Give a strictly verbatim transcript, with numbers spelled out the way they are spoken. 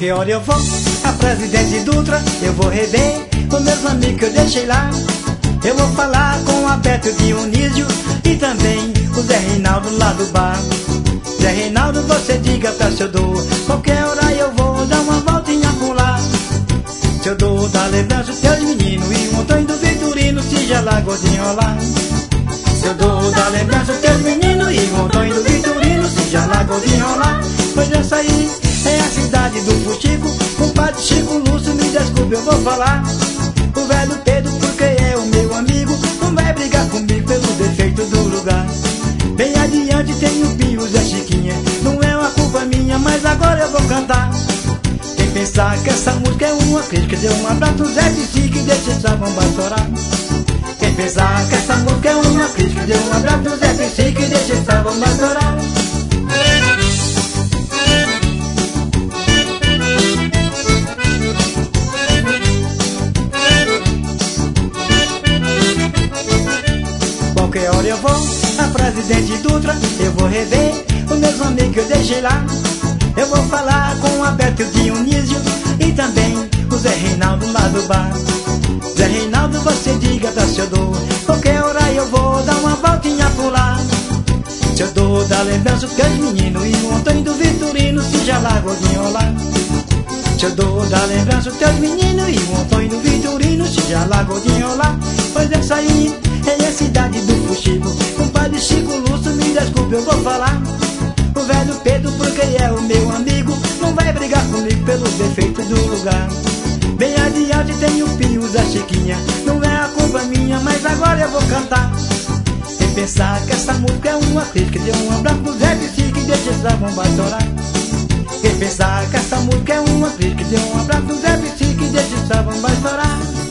Qualquer hora eu vou a Presidente Dutra, eu vou rever os meus amigos que eu deixei lá. Eu vou falar com o Alberto Dionísio e também o Zé Reinaldo lá do bar. Zé Reinaldo, você diga pra seu Dô, qualquer hora eu vou dar uma voltinha por lá. Seu Dô, dá lembrança os teus meninos e o Antônio do Vitorino se já largou de enrolar. Seu Dô, dá lembrança os teus meninos e o Antônio do Vitorino se já largou de enrolar. Pois essa aí é a cidade do Fuxico, com o padre Chico Lúcio, me desculpe, eu vou falar. O velho Pedro, porque é o meu amigo, não vai brigar comigo pelo defeito do lugar. Bem adiante tem o Pio, Zé Chiquinha, não é uma culpa minha, mas agora eu vou cantar. Quem pensar que essa música é uma crítica, dê um abraço Zé Psique e deixa essa bomba estourar. Quem pensar que essa música é uma crítica, dê um abraço Zé Psique e deixa essa bomba estourar. Qualquer hora eu vou a Presidente Dutra, eu vou rever os meus amigos que eu deixei lá. Eu vou falar com o Alberto Dionísio e também o Zé Reinaldo lá do bar. Zé Reinaldo, você diga pra seu Dô, qualquer hora eu vou dar uma voltinha por lá. Seu Dô, dá lembrança os teus meninos e o Antônio do Vitorino se já largou de enrolar. Seu Dô, dá lembrança os teus meninos e o Antônio do Vitorino se já largou de enrolar. Pois essa aí é a cidade do Fuxico, com o padre Chico Lúcio, me desculpe, eu vou falar. O velho Pedro, porque é o meu amigo, não vai brigar comigo pelo defeito do lugar. Bem adiante tem o Pio, Zé Chiquinha, não é a culpa minha, mas agora eu vou cantar. Quem pensar que essa música é uma crítica, dê um abraço pro Zé Psique e deixa essa bomba estourar. Quem pensar que essa música é uma crítica, dê um abraço pro Zé Psique e deixa essa bomba estourar.